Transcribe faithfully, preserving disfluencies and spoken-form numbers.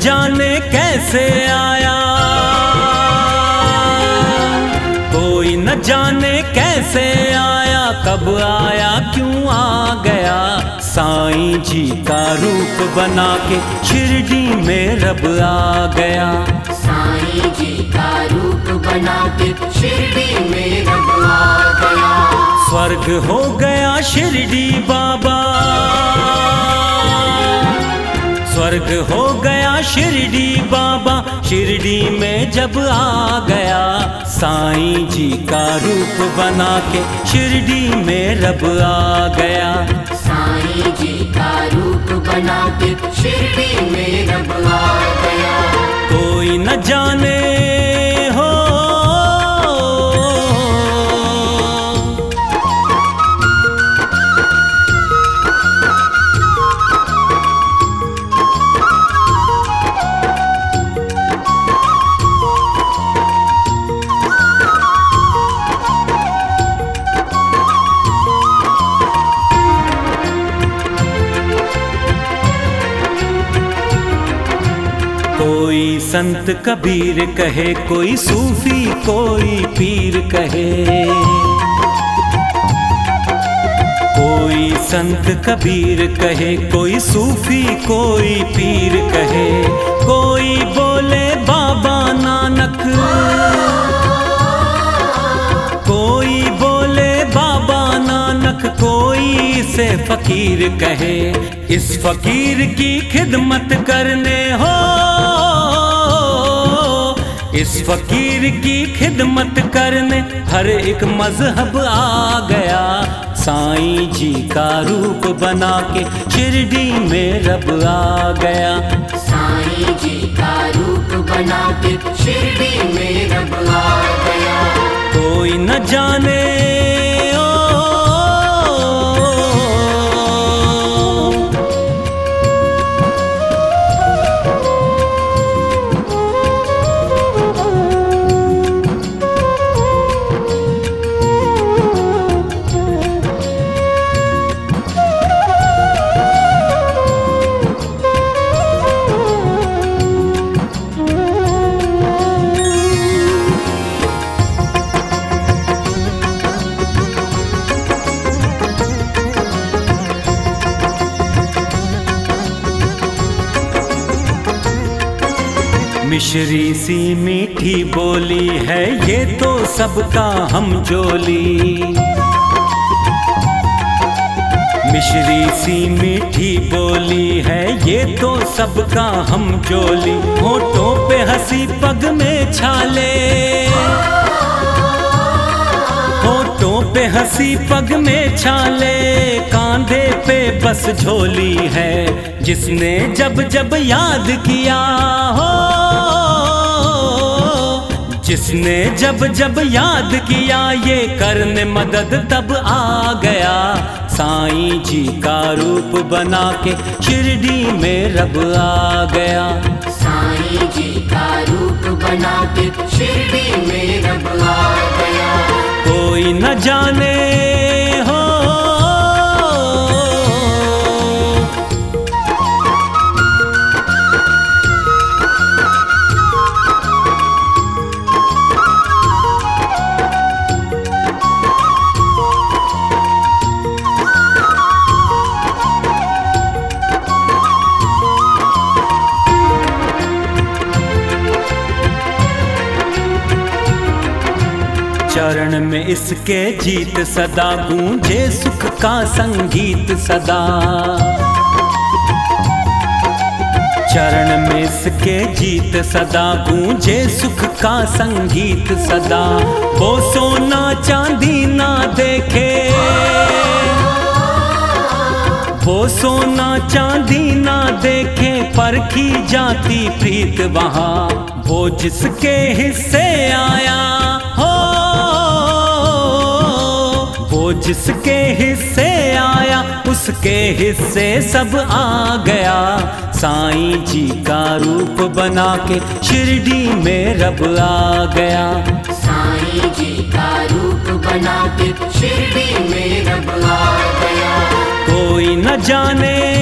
जाने कैसे आया, कोई न जाने कैसे आया, कब आया क्यों आ गया, साईं जी का रूप बना के शिरडी में रब आ गया। साईं जी का रूप बना के शिरडी में रब आ गया। स्वर्ग हो गया शिरडी बाबा, स्वर्ग हो गया शिरडी बाबा, शिरडी में जब आ गया, साईं जी का रूप बना के शिरडी में रब आ गया। साईं जी का रूप बना के शिरडी में रब आ गया। कोई न जाने हो कोई संत कबीर कहे, कोई सूफी कोई पीर कहे, कोई संत कबीर कहे, कोई सूफी कोई पीर कहे, कोई बोले बाबा नानक, कोई बोले बाबा नानक, कोई से फकीर कहे। इस फकीर की खिदमत करने हो, इस फकीर की खिदमत करने हर एक मजहब आ गया, साईं जी का रूप बना के शिरडी में रब आ गया। साईं जी का रूप बना के शिरडी में रब आ गया। कोई न जाने ओ मिश्री सी मीठी बोली है ये तो सबका हम जोली, मिश्री सी मीठी बोली है ये तो सबका हम जोली, होठों पे हंसी पग में छाले, होठों पे हंसी पग में छाले, कांधे पे बस झोली है, जिसने जब जब याद किया हो, जिसने जब जब याद किया, ये करने मदद तब आ गया, साईं जी का रूप बना के शिरडी में रब आ गया। साईं जी का रूप बना के शिरडी में रब आ गया। कोई न जाने हो चरण में इसके जीत सदा, गूंजे सुख का संगीत सदा, चरण में इसके जीत सदा, गूंजे सुख का संगीत सदा, वो सोना चांदी ना देखे, वो सोना चांदी ना देखे, परखी जाती प्रीत वहाँ, वो जिसके हिस्से आया हो, वो जिसके हिस्से आया, उसके हिस्से सब आ गया, साईं जी का रूप बना के शिरडी में रब आ गया। साईं जी का रूप बना के शिरडी में रब आ गया। कोई न जाने